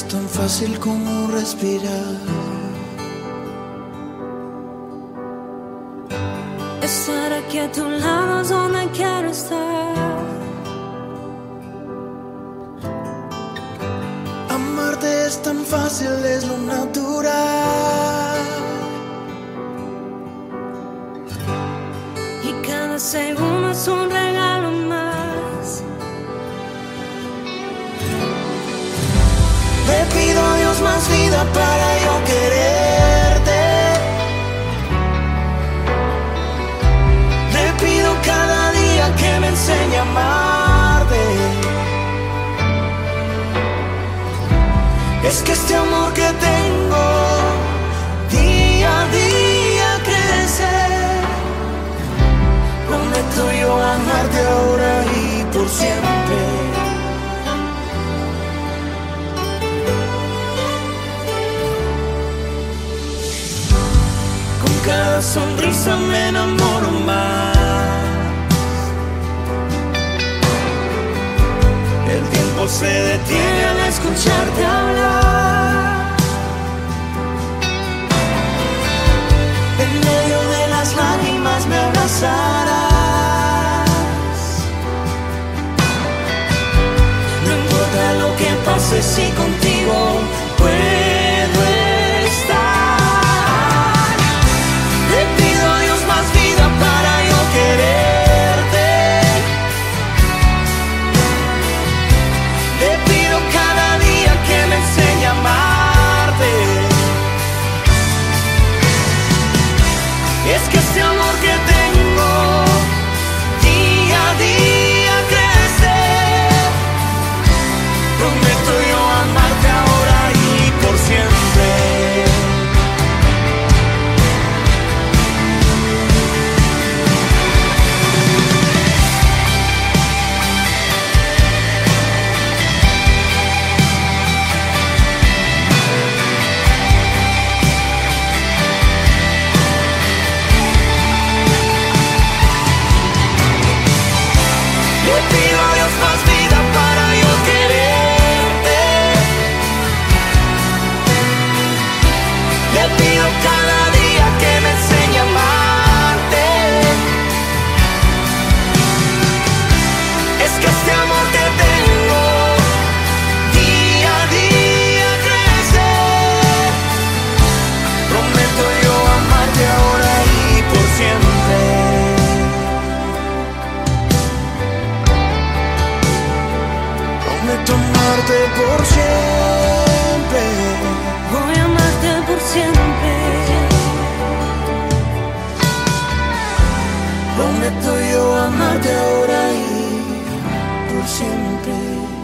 es tan fácil como respirar. Estar aquí a tu lado es donde quiero estar. Amarte es tan fácil, es lo natural. Y cada segundo es un regalo más. Le pido a Dios más vida para yo quererte. Le pido cada día que me enseñe a amarte. Es que este amor que tengo día a día crece. Prometo yo amarte ahora y por siempre. Con cada sonrisa me enamoro más. El tiempo se detiene al escucharte hablar. En medio de las lágrimas me abrazarás. No importa lo que pase si contigo puedo estar. Le pido a Dios más vida para yo quererte. Le pido cada día que me enseñe a amarte. Es que este amor que tengo día a día crece. Prometo yo amarte ahora y por siempre. Le pido a Dios más vida para yo quererte. Le pido cada día que me enseñe a amarte. Es que este amor que tengo día a día crece. Prometo yo amarte ahora y por siempre. Prometo amarte por siempre. Voy a amarte por siempre. Prometo yo amarte ahora y por siempre.